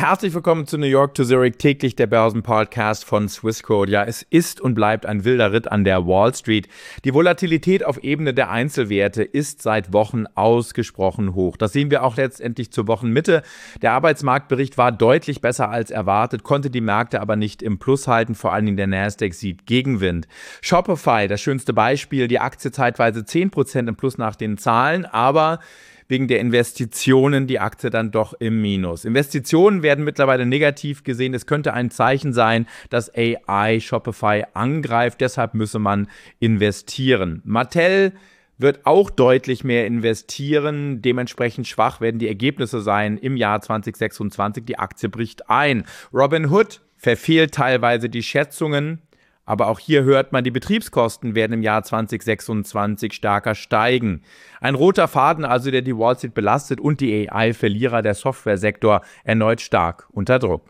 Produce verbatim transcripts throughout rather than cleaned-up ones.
Herzlich willkommen zu New York to Zurich, täglich der Börsenpodcast von Swissquote. Ja, es ist und bleibt ein wilder Ritt an der Wall Street. Die Volatilität auf Ebene der Einzelwerte ist seit Wochen ausgesprochen hoch. Das sehen wir auch letztendlich zur Wochenmitte. Der Arbeitsmarktbericht war deutlich besser als erwartet, konnte die Märkte aber nicht im Plus halten. Vor allen Dingen der Nasdaq sieht Gegenwind. Shopify, das schönste Beispiel, die Aktie zeitweise zehn Prozent im Plus nach den Zahlen, aber wegen der Investitionen die Aktie dann doch im Minus. Investitionen werden mittlerweile negativ gesehen. Es könnte ein Zeichen sein, dass A I Shopify angreift. Deshalb müsse man investieren. Mattel wird auch deutlich mehr investieren. Dementsprechend schwach werden die Ergebnisse sein im Jahr zwanzig sechsundzwanzig. Die Aktie bricht ein. Robinhood verfehlt teilweise die Schätzungen. Aber auch hier hört man, die Betriebskosten werden im Jahr zwanzig sechsundzwanzig stärker steigen. Ein roter Faden also, der die Wall Street belastet und die A I-Verlierer, der Softwaresektor, erneut stark unter Druck.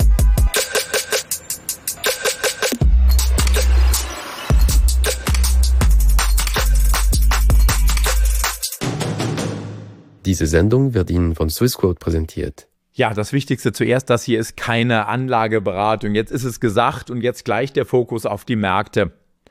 Diese Sendung wird Ihnen von Swissquote präsentiert. Ja, das Wichtigste zuerst, das hier ist keine Anlageberatung. Jetzt ist es gesagt und jetzt gleich der Fokus auf die Märkte.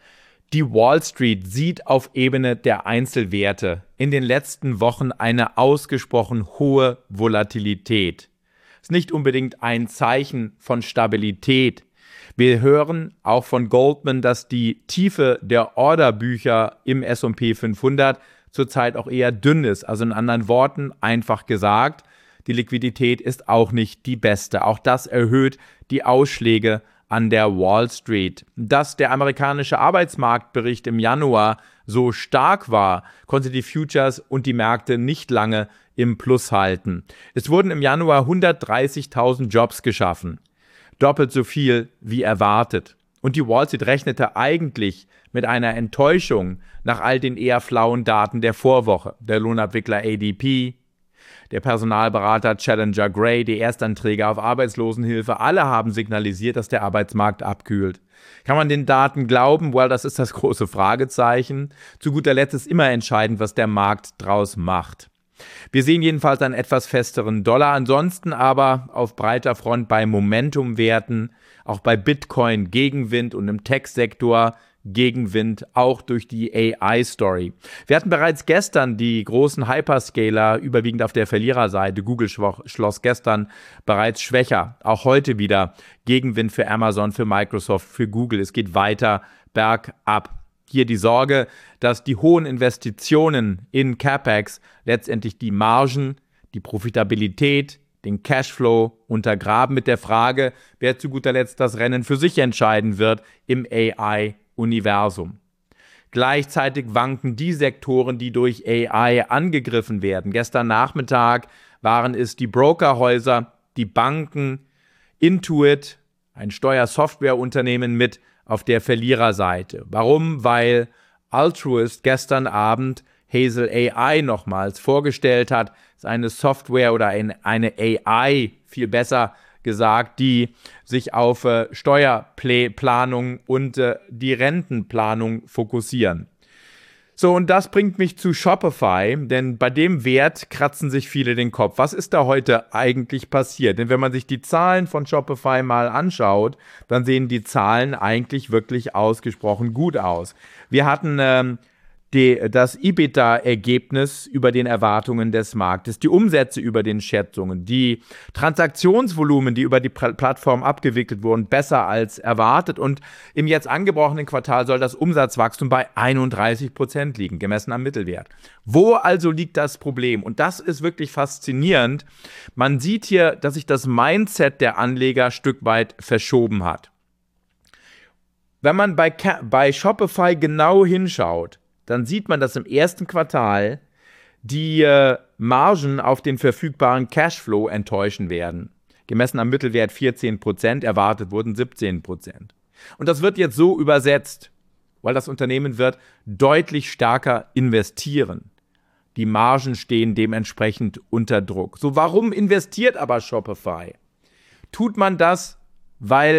Die Wall Street sieht auf Ebene der Einzelwerte in den letzten Wochen eine ausgesprochen hohe Volatilität. Das ist nicht unbedingt ein Zeichen von Stabilität. Wir hören auch von Goldman, dass die Tiefe der Orderbücher im S und P fünfhundert zurzeit auch eher dünn ist. Also in anderen Worten, einfach gesagt, die Liquidität ist auch nicht die beste. Auch das erhöht die Ausschläge an der Wall Street. Dass der amerikanische Arbeitsmarktbericht im Januar so stark war, konnte die Futures und die Märkte nicht lange im Plus halten. Es wurden im Januar hundertdreißigtausend Jobs geschaffen. Doppelt so viel wie erwartet. Und die Wall Street rechnete eigentlich mit einer Enttäuschung nach all den eher flauen Daten der Vorwoche. Der Lohnabwickler A D P, der Personalberater Challenger Gray, die Erstanträge auf Arbeitslosenhilfe, alle haben signalisiert, dass der Arbeitsmarkt abkühlt. Kann man den Daten glauben? Well, das ist das große Fragezeichen. Zu guter Letzt ist immer entscheidend, was der Markt draus macht. Wir sehen jedenfalls einen etwas festeren Dollar, ansonsten aber auf breiter Front bei Momentumwerten, auch bei Bitcoin Gegenwind und im Tech-Sektor Gegenwind, auch durch die A I-Story. Wir hatten bereits gestern die großen Hyperscaler überwiegend auf der Verliererseite. Google schloss gestern bereits schwächer. Auch heute wieder Gegenwind für Amazon, für Microsoft, für Google. Es geht weiter bergab. Hier die Sorge, dass die hohen Investitionen in CapEx letztendlich die Margen, die Profitabilität, den Cashflow untergraben, mit der Frage, wer zu guter Letzt das Rennen für sich entscheiden wird im A I-Universum. Gleichzeitig wanken die Sektoren, die durch A I angegriffen werden. Gestern Nachmittag waren es die Brokerhäuser, die Banken, Intuit, ein Steuersoftwareunternehmen mit auf der Verliererseite. Warum? Weil Altruist gestern Abend Hazel A I nochmals vorgestellt hat. Das ist eine Software oder ein, eine A I, viel besser gesagt, die sich auf äh, Steuerplanung und äh, die Rentenplanung fokussieren. So, und das bringt mich zu Shopify, denn bei dem Wert kratzen sich viele den Kopf. Was ist da heute eigentlich passiert? Denn wenn man sich die Zahlen von Shopify mal anschaut, dann sehen die Zahlen eigentlich wirklich ausgesprochen gut aus. Wir hatten ähm, die, das EBITDA-Ergebnis über den Erwartungen des Marktes, die Umsätze über den Schätzungen, die Transaktionsvolumen, die über die Plattform abgewickelt wurden, besser als erwartet. Und im jetzt angebrochenen Quartal soll das Umsatzwachstum bei einunddreißig Prozent liegen, gemessen am Mittelwert. Wo also liegt das Problem? Und das ist wirklich faszinierend. Man sieht hier, dass sich das Mindset der Anleger ein Stück weit verschoben hat. Wenn man bei, bei Shopify genau hinschaut, dann sieht man, dass im ersten Quartal die äh, Margen auf den verfügbaren Cashflow enttäuschen werden. Gemessen am Mittelwert vierzehn Prozent, erwartet wurden siebzehn Prozent. Und das wird jetzt so übersetzt, weil das Unternehmen wird deutlich stärker investieren. Die Margen stehen dementsprechend unter Druck. So, warum investiert aber Shopify? Tut man das, weil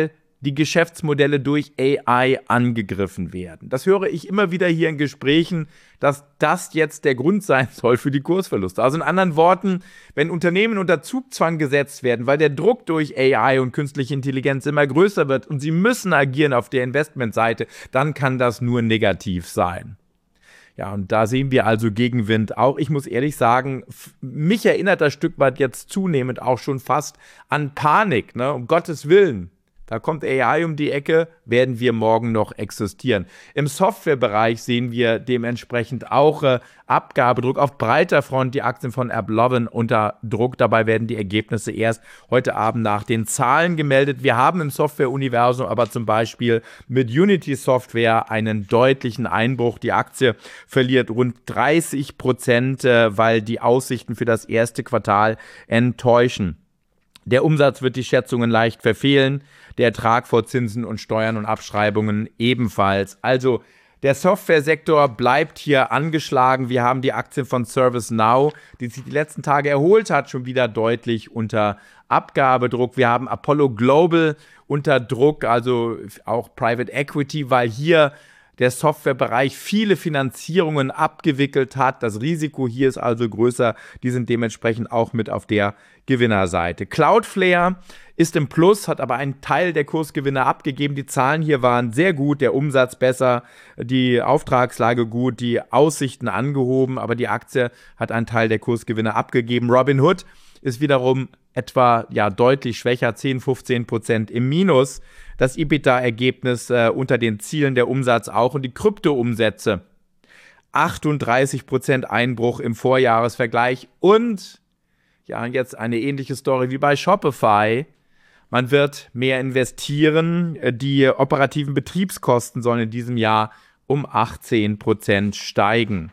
die Geschäftsmodelle durch A I angegriffen werden. Das höre ich immer wieder hier in Gesprächen, dass das jetzt der Grund sein soll für die Kursverluste. Also in anderen Worten, wenn Unternehmen unter Zugzwang gesetzt werden, weil der Druck durch A I und künstliche Intelligenz immer größer wird und sie müssen agieren auf der Investmentseite, dann kann das nur negativ sein. Ja, und da sehen wir also Gegenwind auch. Ich muss ehrlich sagen, mich erinnert das Stück weit jetzt zunehmend auch schon fast an Panik, ne? Um Gottes Willen. Da kommt A I um die Ecke, werden wir morgen noch existieren. Im Softwarebereich sehen wir dementsprechend auch äh, Abgabedruck auf breiter Front, die Aktien von AppLovin unter Druck. Dabei werden die Ergebnisse erst heute Abend nach den Zahlen gemeldet. Wir haben im Software-Universum aber zum Beispiel mit Unity Software einen deutlichen Einbruch. Die Aktie verliert rund dreißig Prozent, äh, weil die Aussichten für das erste Quartal enttäuschen. Der Umsatz wird die Schätzungen leicht verfehlen, der Ertrag vor Zinsen und Steuern und Abschreibungen ebenfalls. Also der Softwaresektor bleibt hier angeschlagen. Wir haben die Aktien von ServiceNow, die sich die letzten Tage erholt hat, schon wieder deutlich unter Abgabedruck. Wir haben Apollo Global unter Druck, also auch Private Equity, weil hier der Softwarebereich viele Finanzierungen abgewickelt hat. Das Risiko hier ist also größer. Die sind dementsprechend auch mit auf der Gewinnerseite. Cloudflare ist im Plus, hat aber einen Teil der Kursgewinne abgegeben. Die Zahlen hier waren sehr gut, der Umsatz besser, die Auftragslage gut, die Aussichten angehoben, aber die Aktie hat einen Teil der Kursgewinne abgegeben. Robinhood ist wiederum etwa ja deutlich schwächer, zehn, fünfzehn Prozent im Minus. Das EBITDA-Ergebnis äh, unter den Zielen, der Umsatz auch und die Krypto-Umsätze. achtunddreißig Prozent Einbruch im Vorjahresvergleich und ja, jetzt eine ähnliche Story wie bei Shopify. Man wird mehr investieren. Die operativen Betriebskosten sollen in diesem Jahr um achtzehn Prozent steigen.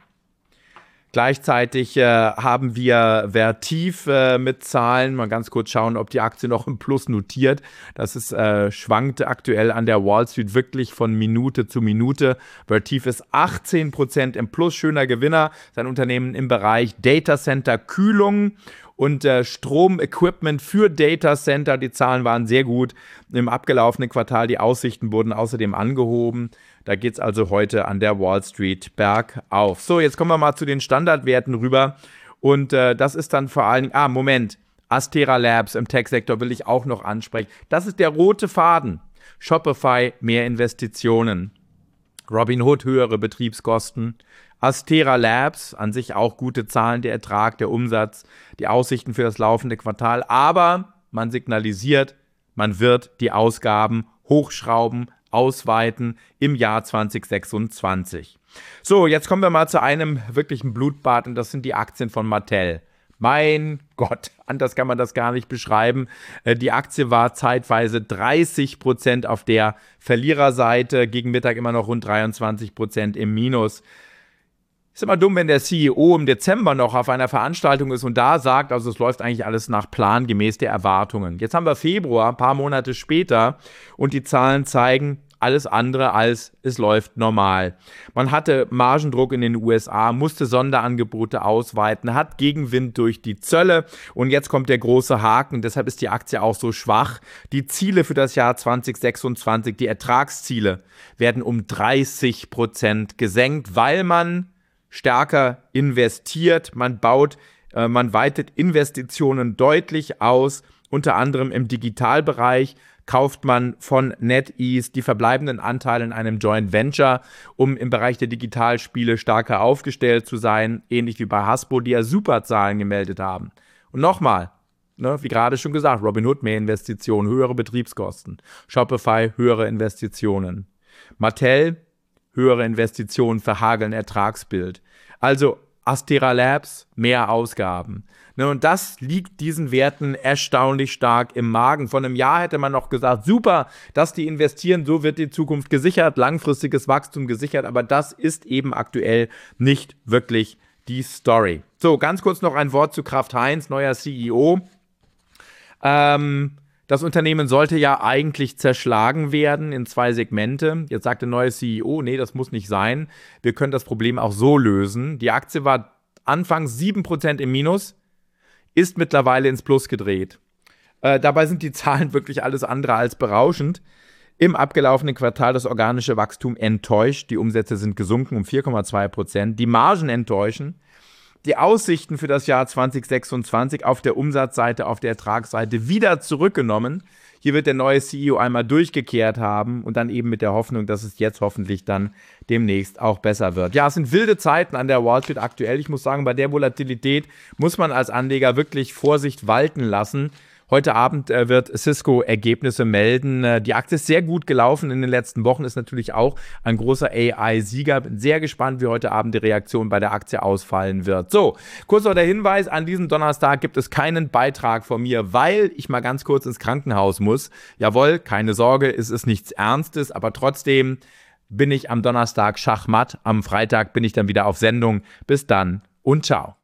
Gleichzeitig äh, haben wir Vertiv äh, mit Zahlen. Mal ganz kurz schauen, ob die Aktie noch im Plus notiert. Das ist, äh, schwankt aktuell an der Wall Street wirklich von Minute zu Minute. Vertiv ist achtzehn Prozent im Plus, schöner Gewinner. Sein Unternehmen im Bereich Data Center Kühlung und äh, Stromequipment für Data Center. Die Zahlen waren sehr gut im abgelaufenen Quartal. Die Aussichten wurden außerdem angehoben. Da geht es also heute an der Wall Street bergauf. So, jetzt kommen wir mal zu den Standardwerten rüber. Und äh, das ist dann vor allen Dingen, ah, Moment, Astera Labs im Tech-Sektor will ich auch noch ansprechen. Das ist der rote Faden. Shopify, mehr Investitionen. Robinhood, höhere Betriebskosten. Astera Labs, an sich auch gute Zahlen, der Ertrag, der Umsatz, die Aussichten für das laufende Quartal. Aber man signalisiert, man wird die Ausgaben hochschrauben, ausweiten im Jahr zwanzig sechsundzwanzig. So, jetzt kommen wir mal zu einem wirklichen Blutbad und das sind die Aktien von Mattel. Mein Gott, anders kann man das gar nicht beschreiben. Die Aktie war zeitweise dreißig Prozent auf der Verliererseite, gegen Mittag immer noch rund dreiundzwanzig Prozent im Minus. Ist immer dumm, wenn der C E O im Dezember noch auf einer Veranstaltung ist und da sagt, also es läuft eigentlich alles nach Plan, gemäß der Erwartungen. Jetzt haben wir Februar, ein paar Monate später und die Zahlen zeigen alles andere als es läuft normal. Man hatte Margendruck in den U S A, musste Sonderangebote ausweiten, hat Gegenwind durch die Zölle und jetzt kommt der große Haken, deshalb ist die Aktie auch so schwach. Die Ziele für das Jahr zwanzig sechsundzwanzig, die Ertragsziele, werden um dreißig Prozent gesenkt, weil man stärker investiert, man baut, äh, man weitet Investitionen deutlich aus, unter anderem im Digitalbereich kauft man von NetEase die verbleibenden Anteile in einem Joint Venture, um im Bereich der Digitalspiele stärker aufgestellt zu sein, ähnlich wie bei Hasbro, die ja super Zahlen gemeldet haben. Und nochmal, ne, wie gerade schon gesagt, Robinhood mehr Investitionen, höhere Betriebskosten, Shopify höhere Investitionen, Mattel höhere Investitionen verhageln Ertragsbild. Also Astera Labs, mehr Ausgaben. Ne, und das liegt diesen Werten erstaunlich stark im Magen. Vor einem Jahr hätte man noch gesagt, super, dass die investieren, so wird die Zukunft gesichert, langfristiges Wachstum gesichert, aber das ist eben aktuell nicht wirklich die Story. So, ganz kurz noch ein Wort zu Kraft Heinz, neuer C E O. Ähm... Das Unternehmen sollte ja eigentlich zerschlagen werden in zwei Segmente. Jetzt sagt der neue C E O, nee, das muss nicht sein. Wir können das Problem auch so lösen. Die Aktie war anfangs sieben Prozent im Minus, ist mittlerweile ins Plus gedreht. Äh, dabei sind die Zahlen wirklich alles andere als berauschend. Im abgelaufenen Quartal das organische Wachstum enttäuscht. Die Umsätze sind gesunken um vier Komma zwei Prozent. Die Margen enttäuschen. Die Aussichten für das Jahr zwanzig sechsundzwanzig auf der Umsatzseite, auf der Ertragsseite wieder zurückgenommen. Hier wird der neue C E O einmal durchgekehrt haben und dann eben mit der Hoffnung, dass es jetzt hoffentlich dann demnächst auch besser wird. Ja, es sind wilde Zeiten an der Wall Street aktuell. Ich muss sagen, bei der Volatilität muss man als Anleger wirklich Vorsicht walten lassen. Heute Abend äh, wird Cisco Ergebnisse melden. Äh, die Aktie ist sehr gut gelaufen in den letzten Wochen, ist natürlich auch ein großer A I-Sieger. Bin sehr gespannt, wie heute Abend die Reaktion bei der Aktie ausfallen wird. So, kurz noch der Hinweis, an diesem Donnerstag gibt es keinen Beitrag von mir, weil ich mal ganz kurz ins Krankenhaus muss. Jawohl, keine Sorge, es ist nichts Ernstes, aber trotzdem bin ich am Donnerstag schachmatt. Am Freitag bin ich dann wieder auf Sendung. Bis dann und ciao.